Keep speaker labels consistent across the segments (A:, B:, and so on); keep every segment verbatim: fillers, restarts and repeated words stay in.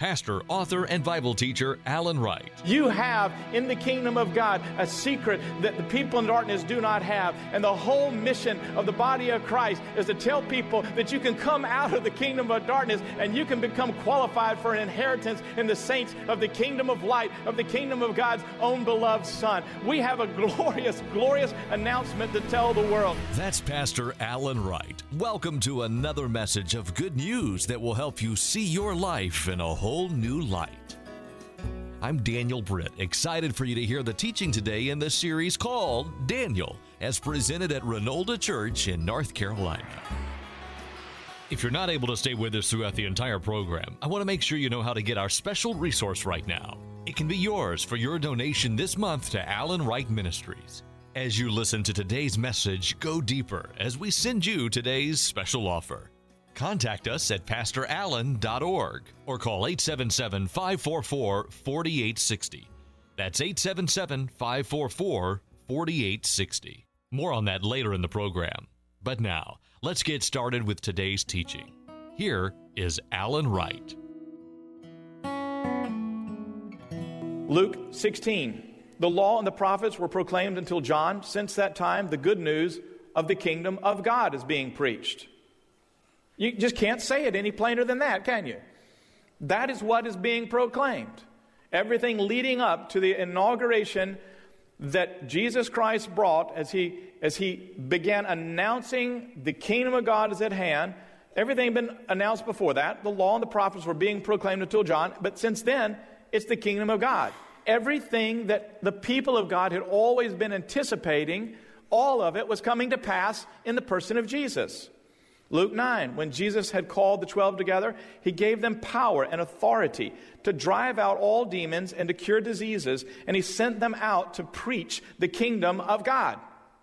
A: pastor, author, and Bible teacher Alan Wright.
B: You have in the kingdom of God a secret that the people in darkness do not have. And the whole mission of the body of Christ is to tell people that you can come out of the kingdom of darkness and you can become qualified for an inheritance in the saints of the kingdom of light, of the kingdom of God's own beloved Son. We have a glorious, glorious announcement to tell the world.
A: That's Pastor Alan Wright. Welcome to another message of good news that will help you see your life in a whole new light. I'm Daniel Britt, excited for you to hear the teaching today in the series called Daniel, as presented at Renolda Church in North Carolina. If you're not able to stay with us throughout the entire program, I want to make sure you know how to get our special resource right now. It can be yours for your donation this month to Alan Wright Ministries. As you listen to today's message, go deeper as we send you today's special offer. Contact us at pastor allen dot org or call eight seven seven, five four four, four eight six zero. That's eight seven seven, five four four, four eight six zero. More on that later in the program. But now, let's get started with today's teaching. Here is Alan Wright.
B: Luke sixteen. The law and the prophets were proclaimed until John. Since that time, the good news of the kingdom of God is being preached. You just can't say it any plainer than that, can you? That is what is being proclaimed. Everything leading up to the inauguration that Jesus Christ brought as he, as he began announcing the kingdom of God is at hand. Everything had been announced before that. The law and the prophets were being proclaimed until John. But since then, it's the kingdom of God. Everything that the people of God had always been anticipating, all of it was coming to pass in the person of Jesus. Luke nine, when Jesus had called the twelve together, he gave them power and authority to drive out all demons and to cure diseases, and he sent them out to preach the kingdom of God.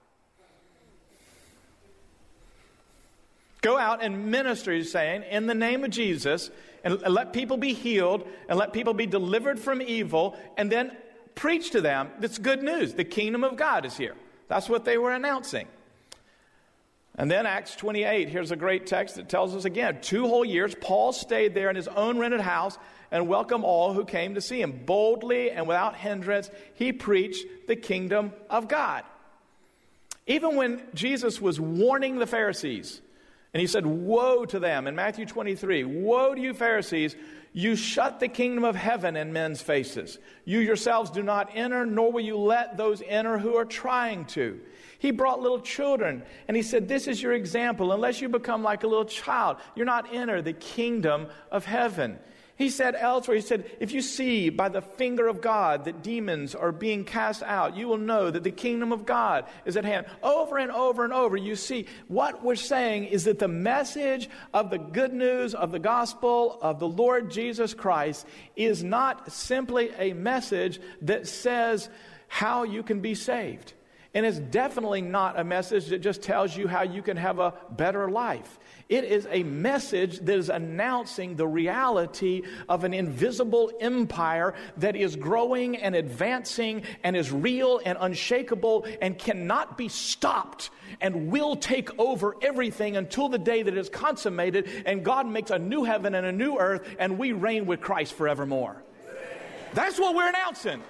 B: Go out and minister, he's saying, in the name of Jesus, and let people be healed, and let people be delivered from evil, and then preach to them. That's good news. The kingdom of God is here. That's what they were announcing. And then Acts twenty-eight, here's a great text that tells us again, two whole years, Paul stayed there in his own rented house and welcomed all who came to see him. Boldly and without hindrance, he preached the kingdom of God. Even when Jesus was warning the Pharisees, and he said, woe to them in Matthew twenty-three, woe to you Pharisees, you shut the kingdom of heaven in men's faces. You yourselves do not enter, nor will you let those enter who are trying to. He brought little children, and he said, this is your example. Unless you become like a little child, you're not enter the kingdom of heaven. He said elsewhere, he said, if you see by the finger of God that demons are being cast out, you will know that the kingdom of God is at hand. Over and over and over, you see, what we're saying is that the message of the good news of the gospel of the Lord Jesus Christ is not simply a message that says how you can be saved. And it's definitely not a message that just tells you how you can have a better life. It is a message that is announcing the reality of an invisible empire that is growing and advancing and is real and unshakable and cannot be stopped and will take over everything until the day that it is consummated and God makes a new heaven and a new earth and we reign with Christ forevermore. That's what we're announcing.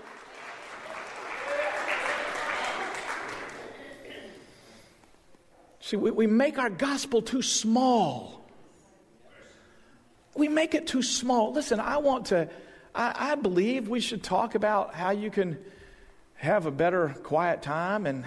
B: See, we, we make our gospel too small. We make it too small. Listen, I want to, I, I believe we should talk about how you can have a better quiet time and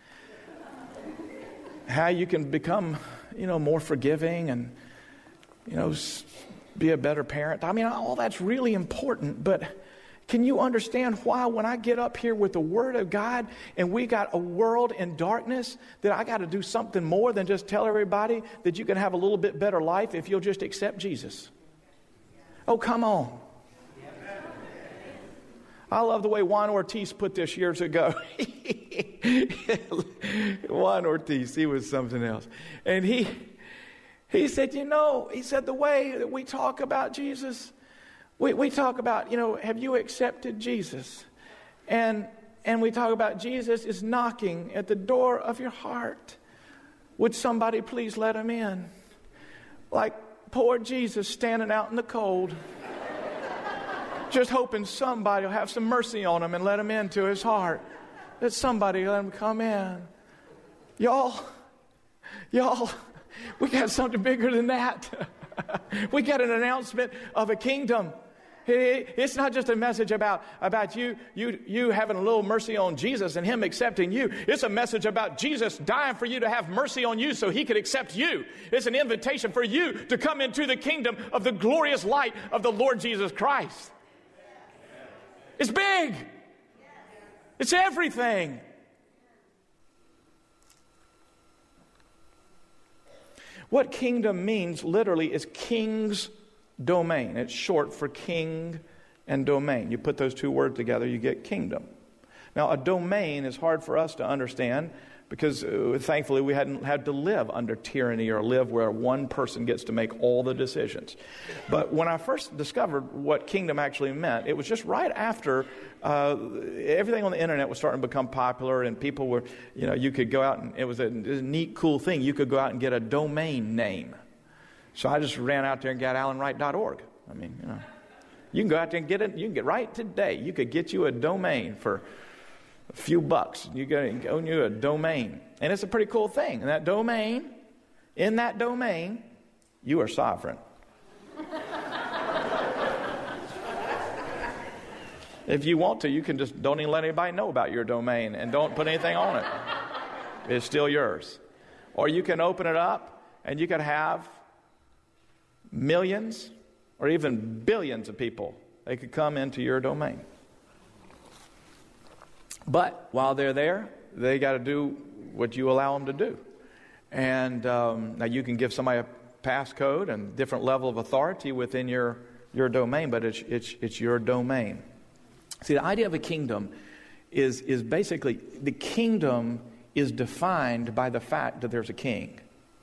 B: how you can become, you know, more forgiving and, you know, be a better parent. I mean, all that's really important, but can you understand why when I get up here with the Word of God and we got a world in darkness that I got to do something more than just tell everybody that you can have a little bit better life if you'll just accept Jesus? Oh, come on. I love the way Juan Ortiz put this years ago. Juan Ortiz, he was something else. And he, he said, you know, he said the way that we talk about Jesus, We we talk about, you know, have you accepted Jesus? And and we talk about Jesus is knocking at the door of your heart. Would somebody please let him in? Like poor Jesus standing out in the cold. Just hoping somebody will have some mercy on him and let him into his heart. That somebody let him come in. Y'all, y'all, we got something bigger than that. We got an announcement of a kingdom. It's not just a message about, about you, you, you having a little mercy on Jesus and him accepting you. It's a message about Jesus dying for you to have mercy on you so he could accept you. It's an invitation for you to come into the kingdom of the glorious light of the Lord Jesus Christ. It's big. It's everything. What kingdom means literally is king's domain. It's short for king and domain. You put those two words together, you get kingdom. Now, a domain is hard for us to understand because uh, thankfully we hadn't had to live under tyranny or live where one person gets to make all the decisions. But when I first discovered what kingdom actually meant, it was just right after uh, everything on the internet was starting to become popular and people were, you know, you could go out and it was a, it was a neat, cool thing. You could go out and get a domain name. So I just ran out there and got alan wright dot org. I mean, you know, you can go out there and get it. You can get right today. You could get you a domain for a few bucks. You can own you a domain. And it's a pretty cool thing. And that domain, in that domain, you are sovereign. If you want to, you can just don't even let anybody know about your domain and don't put anything on it. It's still yours. Or you can open it up and you can have millions or even billions of people. They could come into your domain. But while they're there, they got to do what you allow them to do. And um, now you can give somebody a passcode and different level of authority within your, your domain, but it's, it's, it's your domain. See, the idea of a kingdom is, is basically, the kingdom is defined by the fact that there's a king.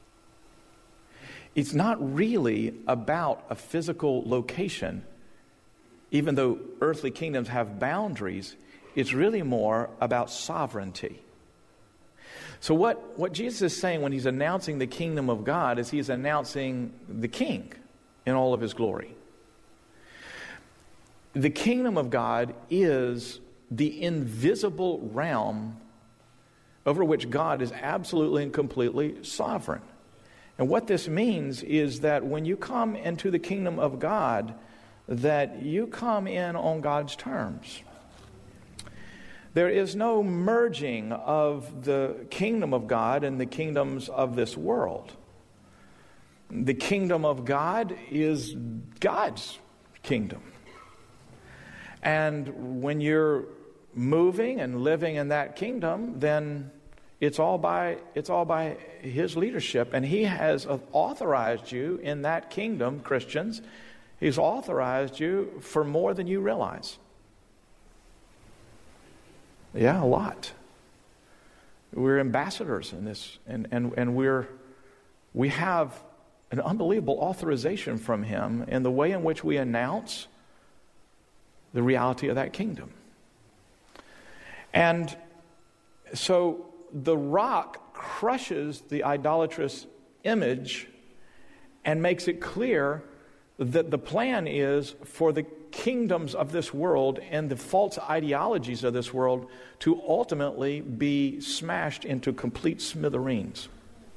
B: It's not really about a physical location. Even though earthly kingdoms have boundaries, it's really more about sovereignty. So what, what Jesus is saying when he's announcing the kingdom of God is he's announcing the king in all of his glory. The kingdom of God is the invisible realm over which God is absolutely and completely sovereign. And what this means is that when you come into the kingdom of God, that you come in on God's terms. There is no merging of the kingdom of God and the kingdoms of this world. The kingdom of God is God's kingdom. And when you're moving and living in that kingdom, then it's all by it's all by his leadership. And he has authorized you in that kingdom, Christians. He's authorized you for more than you realize. Yeah, a lot. We're ambassadors in this, and, and, and we're we have an unbelievable authorization from him in the way in which we announce the reality of that kingdom. And so the rock crushes the idolatrous image and makes it clear that the plan is for the kingdoms of this world and the false ideologies of this world to ultimately be smashed into complete smithereens.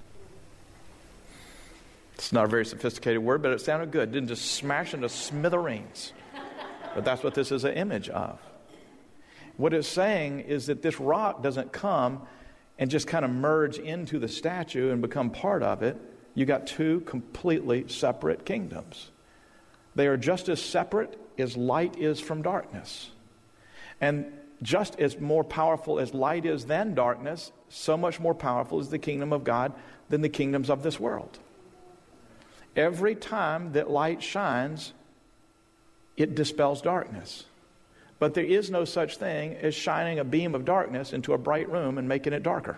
B: It's not a very sophisticated word, but it sounded good. It didn't just smash into smithereens. But that's what this is an image of. What it's saying is that this rock doesn't come and just kind of merge into the statue and become part of it. You got two completely separate kingdoms. They are just as separate as light is from darkness. And just as more powerful as light is than darkness, so much more powerful is the kingdom of God than the kingdoms of this world. Every time that light shines, it dispels darkness. But there is no such thing as shining a beam of darkness into a bright room and making it darker.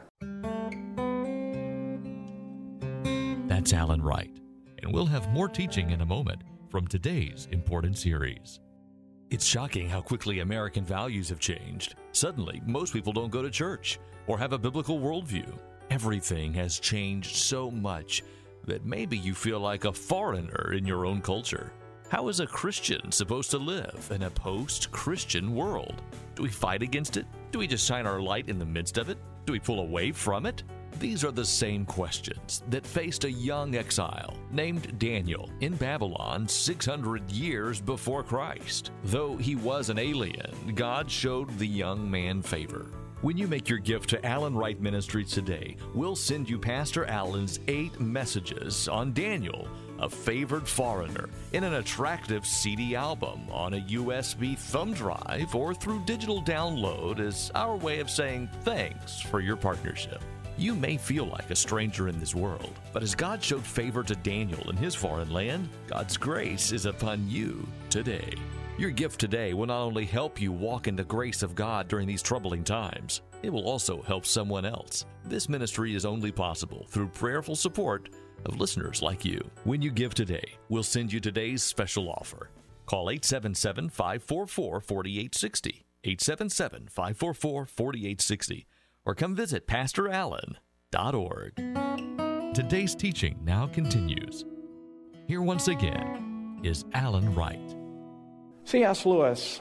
A: That's Alan Wright. And we'll have more teaching in a moment from today's important series. It's shocking how quickly American values have changed. Suddenly, most people don't go to church or have a biblical worldview. Everything has changed so much that maybe you feel like a foreigner in your own culture. How is a Christian supposed to live in a post-Christian world? Do we fight against it? Do we just shine our light in the midst of it? Do we pull away from it? These are the same questions that faced a young exile named Daniel in Babylon six hundred years before Christ. Though he was an alien, God showed the young man favor. When you make your gift to Alan Wright Ministries today, we'll send you Pastor Alan's eight messages on Daniel, a favored foreigner, in an attractive C D album on a U S B thumb drive or through digital download as our way of saying thanks for your partnership. You may feel like a stranger in this world, but as God showed favor to Daniel in his foreign land, God's grace is upon you today. Your gift today will not only help you walk in the grace of God during these troubling times, it will also help someone else. This ministry is only possible through prayerful support of listeners like you. When you give today, we'll send you today's special offer. Call eight seven seven, five four four, four eight six zero, eight seven seven, five four four, four eight six zero, or come visit pastor allen dot org. Today's teaching now continues. Here once again is Alan Wright.
B: C S. Lewis,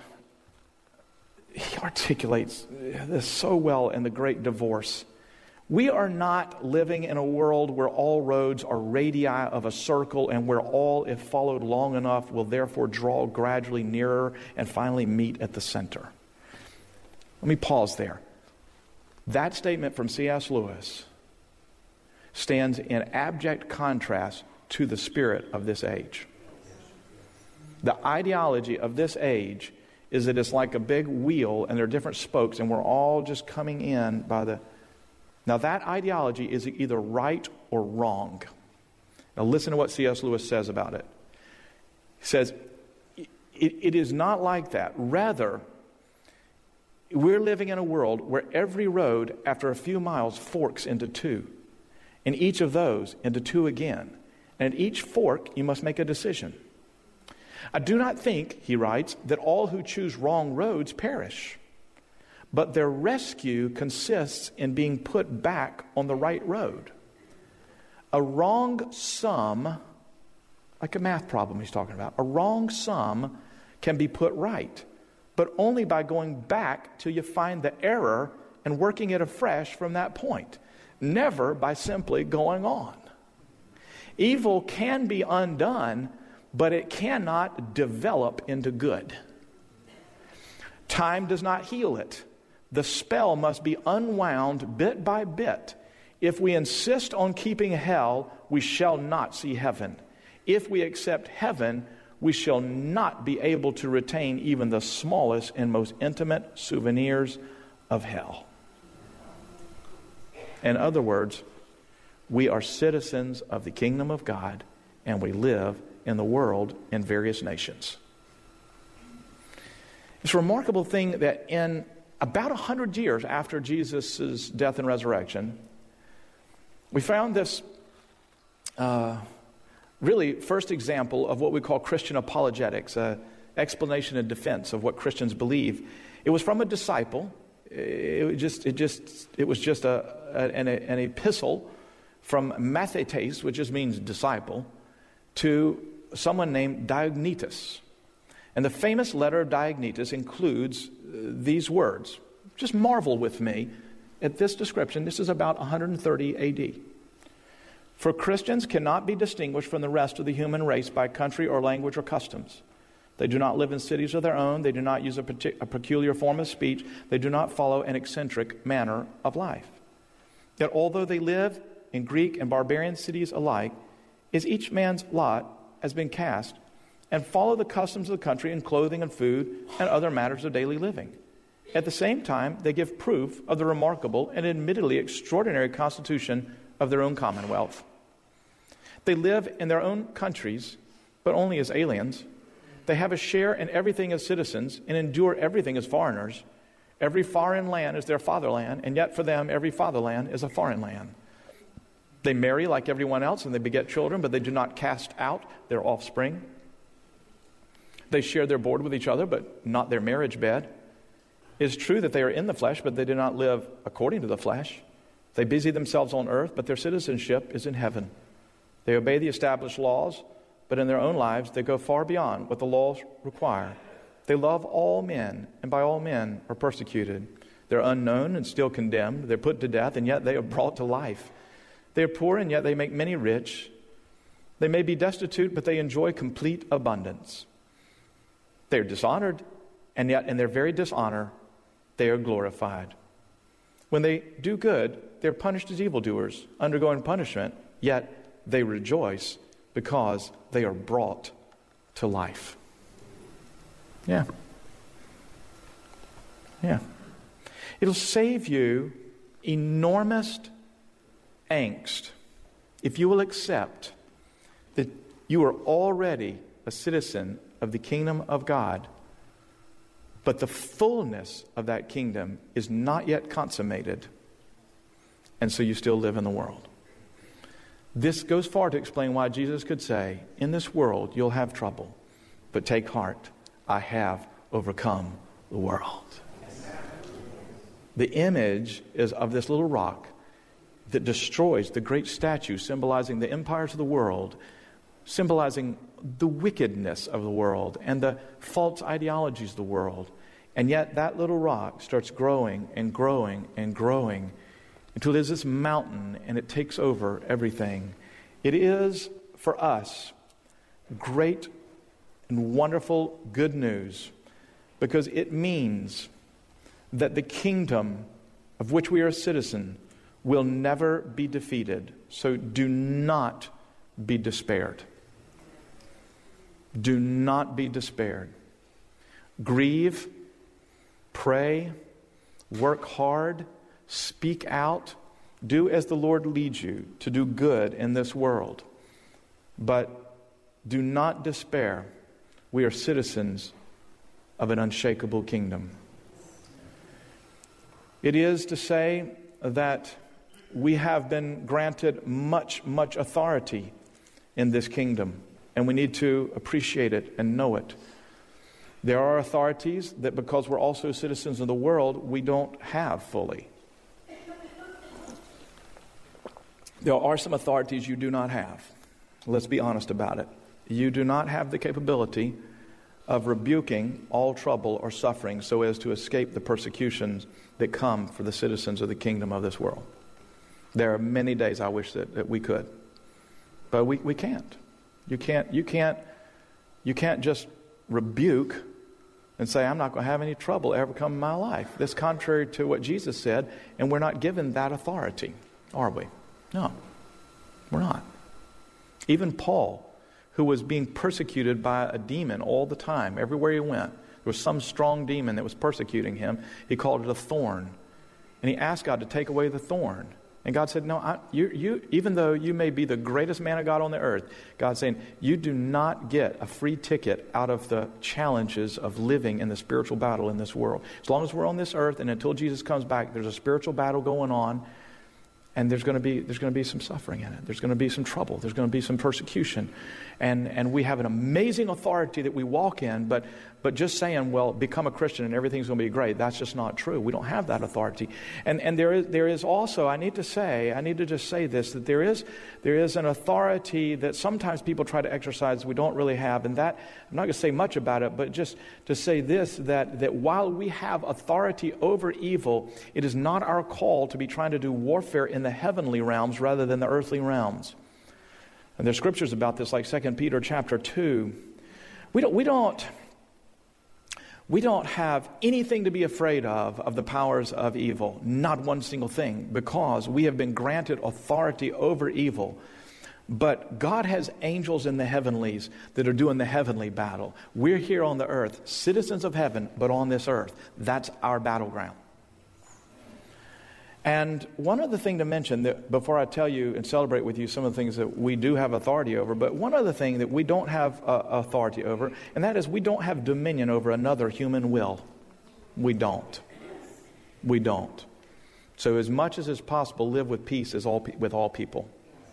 B: he articulates this so well in The Great Divorce. We are not living in a world where all roads are radii of a circle and where all, if followed long enough, will therefore draw gradually nearer and finally meet at the center. Let me pause there. That statement from C S. Lewis stands in abject contrast to the spirit of this age. The ideology of this age is that it's like a big wheel and there are different spokes and we're all just coming in by the... Now that ideology is either right or wrong. Now listen to what C S. Lewis says about it. He says, it, it is not like that. Rather, we're living in a world where every road after a few miles forks into two, and each of those into two again. And at each fork, you must make a decision. I do not think, he writes, that all who choose wrong roads perish, but their rescue consists in being put back on the right road. A wrong sum, like a math problem he's talking about, a wrong sum can be put right, but only by going back till you find the error and working it afresh from that point, never by simply going on. Evil can be undone, but it cannot develop into good. Time does not heal it. The spell must be unwound bit by bit. If we insist on keeping hell, we shall not see heaven. If we accept heaven, we shall not be able to retain even the smallest and most intimate souvenirs of hell. In other words, we are citizens of the kingdom of God, and we live in the world in various nations. It's a remarkable thing that in about a hundred years after Jesus' death and resurrection, we found this uh, really first example of what we call Christian apologetics, an explanation and defense of what Christians believe. It was from a disciple. It just, it just, it was just a, a, an, an epistle from Mathetes, which just means disciple, to someone named Diognetus. And the famous letter of Diognetus includes these words. Just marvel with me at this description. This is about one hundred thirty A D. For Christians cannot be distinguished from the rest of the human race by country or language or customs. They do not live in cities of their own. They do not use a, partic- a peculiar form of speech. They do not follow an eccentric manner of life. Yet although they live in Greek and barbarian cities alike, is each man's lot has been cast, and follow the customs of the country in clothing and food and other matters of daily living. At the same time, they give proof of the remarkable and admittedly extraordinary constitution of their own commonwealth. They live in their own countries, but only as aliens. They have a share in everything as citizens and endure everything as foreigners. Every foreign land is their fatherland, and yet for them, every fatherland is a foreign land. They marry like everyone else, and they beget children, but they do not cast out their offspring. They share their board with each other, but not their marriage bed. It is true that they are in the flesh, but they do not live according to the flesh. They busy themselves on earth, but their citizenship is in heaven. They obey the established laws, but in their own lives they go far beyond what the laws require. They love all men, and by all men are persecuted. They're unknown and still condemned. They're put to death, and yet they are brought to life. They are poor, and yet they make many rich. They may be destitute, but they enjoy complete abundance. They are dishonored, and yet in their very dishonor, they are glorified. When they do good, they're punished as evildoers, undergoing punishment, yet they rejoice because they are brought to life. Yeah. Yeah. It'll save you enormous angst if you will accept that you are already a citizen of the kingdom of God, but the fullness of that kingdom is not yet consummated, and so you still live in the world. This goes far to explain why Jesus could say, in this world you'll have trouble, but take heart, I have overcome the world. The image is of this little rock that destroys the great statue symbolizing the empires of the world, symbolizing the wickedness of the world and the false ideologies of the world. And yet that little rock starts growing and growing and growing until there's this mountain and it takes over everything. It is, for us, great and wonderful good news, because it means that the kingdom of which we are a citizen will never be defeated. So do not be despaired. Do not be despaired. Grieve, pray, work hard, speak out, do as the Lord leads you to do good in this world. But do not despair. We are citizens of an unshakable kingdom. It is to say that we have been granted much, much authority in this kingdom, and we need to appreciate it and know it. There are authorities that, because we're also citizens of the world, we don't have fully. There are some authorities you do not have. Let's be honest about it. You do not have the capability of rebuking all trouble or suffering so as to escape the persecutions that come for the citizens of the kingdom of this world. There are many days I wish that, that we could, but we, we can't. You can't. You can't. You can't just rebuke and say, "I'm not going to have any trouble ever come in my life." That's contrary to what Jesus said, and we're not given that authority, are we? No, we're not. Even Paul, who was being persecuted by a demon all the time, everywhere he went, there was some strong demon that was persecuting him. He called it a thorn, and he asked God to take away the thorn. And God said, no, I, you, you, even though you may be the greatest man of God on the earth, God's saying, you do not get a free ticket out of the challenges of living in the spiritual battle in this world. As long as we're on this earth and until Jesus comes back, there's a spiritual battle going on, and there's going to be there's going to be some suffering in it. There's going to be some trouble. There's going to be some persecution. And and we have an amazing authority that we walk in, but but just saying, well, become a Christian and everything's going to be great, that's just not true. We don't have that authority. And and there is there is also, I need to say, I need to just say this, that there is there is an authority that sometimes people try to exercise we don't really have. And that, I'm not going to say much about it, but just to say this, that, that while we have authority over evil, it is not our call to be trying to do warfare in the heavenly realms rather than the earthly realms. And there's scriptures about this, like Second Peter chapter two. We don't, we don't, we don't have anything to be afraid of, of the powers of evil. Not one single thing, because we have been granted authority over evil. But God has angels in the heavenlies that are doing the heavenly battle. We're here on the earth, citizens of heaven, but on this earth. That's our battleground. And one other thing to mention, that before I tell you and celebrate with you some of the things that we do have authority over, but one other thing that we don't have uh, authority over, and that is we don't have dominion over another human will. We don't. We don't. So as much as is possible, live with peace as all pe- with all people.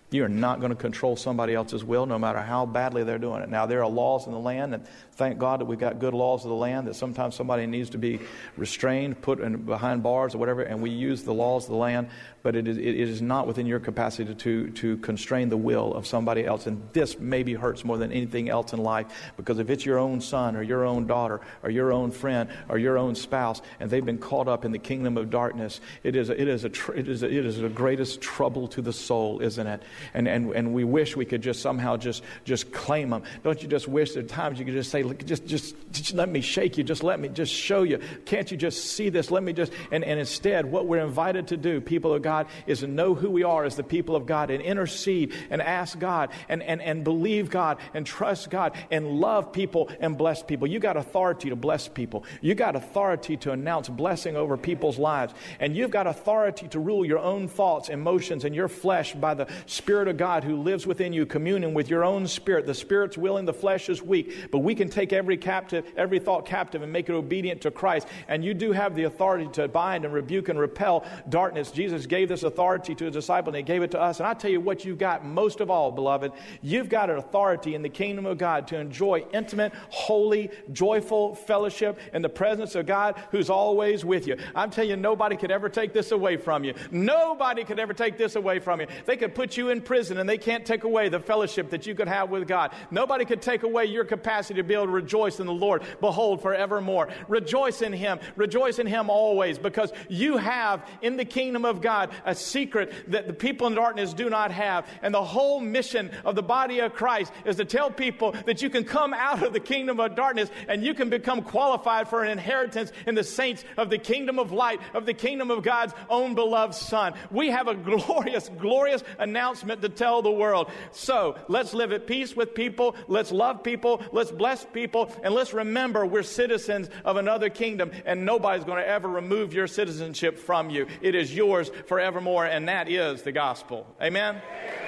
B: You are not going to control somebody else's will, no matter how badly they're doing it. Now, there are laws in the land, and thank God that we've got good laws of the land, that sometimes somebody needs to be restrained, put in behind bars or whatever, and we use the laws of the land, but it is, it is not within your capacity to, to constrain the will of somebody else. And this maybe hurts more than anything else in life, because if it's your own son or your own daughter or your own friend or your own spouse, and they've been caught up in the kingdom of darkness, it is a, it is a, tr- it is a, it is the greatest trouble to the soul, isn't it? And, and and we wish we could just somehow just just claim them. Don't you just wish there are times you could just say, look, just, just just let me shake you, just let me just show you. Can't you just see this? Let me just, and, and instead what we're invited to do, people of God, is to know who we are as the people of God and intercede and ask God and, and, and believe God and trust God and love people and bless people. You got authority to bless people. You got authority to announce blessing over people's lives. And you've got authority to rule your own thoughts, emotions, and your flesh by the Spirit of God who lives within you, communing with your own spirit. The spirit's willing, the flesh is weak, but we can take every captive, every thought captive and make it obedient to Christ. And you do have the authority to bind and rebuke and repel darkness. Jesus gave this authority to his disciples, and he gave it to us. And I tell you what you've got most of all, beloved, you've got an authority in the kingdom of God to enjoy intimate, holy, joyful fellowship in the presence of God who's always with you. I'm telling you, nobody could ever take this away from you. Nobody could ever take this away from you. They could put you in prison and they can't take away the fellowship that you could have with God. Nobody could take away your capacity to be able to rejoice in the Lord, behold, forevermore. Rejoice in him. Rejoice in him always, because you have in the kingdom of God a secret that the people in darkness do not have. And the whole mission of the body of Christ is to tell people that you can come out of the kingdom of darkness and you can become qualified for an inheritance in the saints of the kingdom of light, of the kingdom of God's own beloved Son. We have a glorious, glorious announcement to tell the world. So let's live at peace with people. Let's love people. Let's bless people. And let's remember we're citizens of another kingdom, and nobody's going to ever remove your citizenship from you. It is yours forevermore, and that is the gospel. Amen?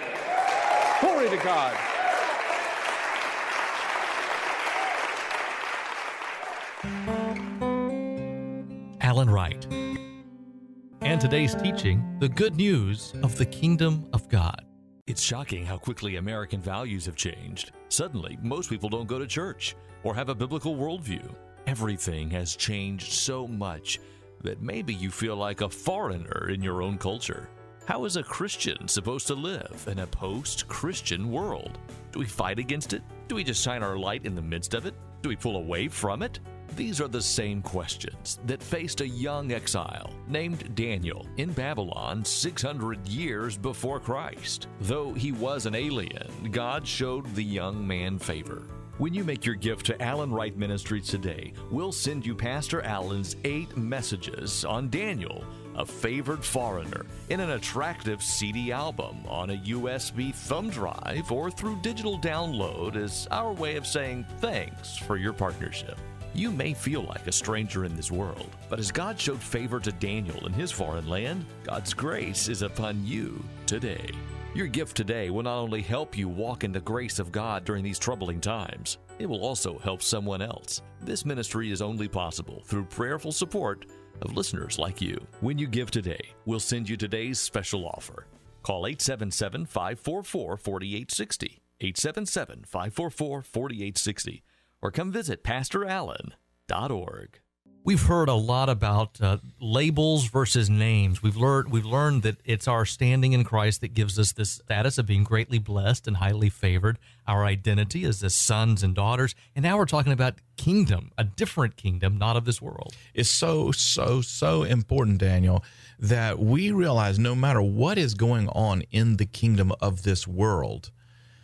B: Glory to God.
A: Alan Wright. And today's teaching, the good news of the kingdom of God. It's shocking how quickly American values have changed. Suddenly, most people don't go to church or have a biblical worldview. Everything has changed so much that maybe you feel like a foreigner in your own culture. How is a Christian supposed to live in a post-Christian world? Do we fight against it? Do we just shine our light in the midst of it? Do we pull away from it? These are the same questions that faced a young exile named Daniel in Babylon six hundred years before Christ. Though he was an alien, God showed the young man favor. When you make your gift to Alan Wright Ministries today, we'll send you Pastor Alan's eight messages on Daniel, a favored foreigner, in an attractive C D album on a U S B thumb drive or through digital download as our way of saying thanks for your partnership. You may feel like a stranger in this world, but as God showed favor to Daniel in his foreign land, God's grace is upon you today. Your gift today will not only help you walk in the grace of God during these troubling times, it will also help someone else. This ministry is only possible through prayerful support of listeners like you. When you give today, we'll send you today's special offer. Call eight seven seven, five four four, four eight six zero, eight seven seven, five four four, four eight six zero, or come visit pastor allen dot org. We've heard a lot about uh, labels versus names. We've learned we've learned that it's our standing in Christ that gives us this status of being greatly blessed and highly favored. Our identity as the sons and daughters. And now we're talking about kingdom, a different kingdom, not of this world.
C: It's so, so, so important, Daniel, that we realize no matter what is going on in the kingdom of this world,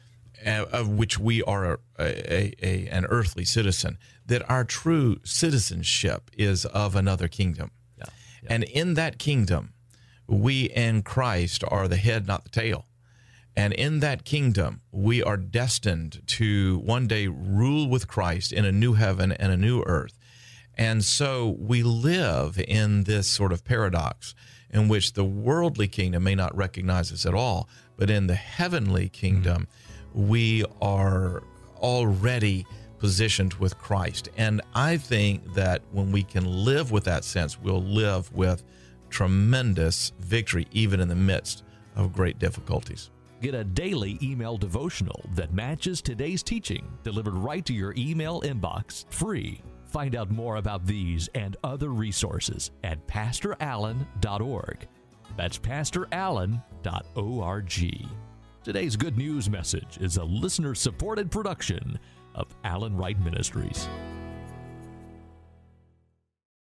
C: of which we are a, a, a, an earthly citizen, that our true citizenship is of another kingdom. Yeah, yeah. And in that kingdom, we in Christ are the head, not the tail. And in that kingdom, we are destined to one day rule with Christ in a new heaven and a new earth. And so we live in this sort of paradox in which the worldly kingdom may not recognize us at all, but in the heavenly kingdom, mm-hmm. we are already positioned with Christ. And I think that when we can live with that sense, we'll live with tremendous victory, even in the midst of great difficulties.
A: Get a daily email devotional that matches today's teaching, delivered right to your email inbox, free. Find out more about these and other resources at pastor allen dot org. That's pastor allen dot org. Today's Good News message is a listener-supported production of Allen Wright Ministries.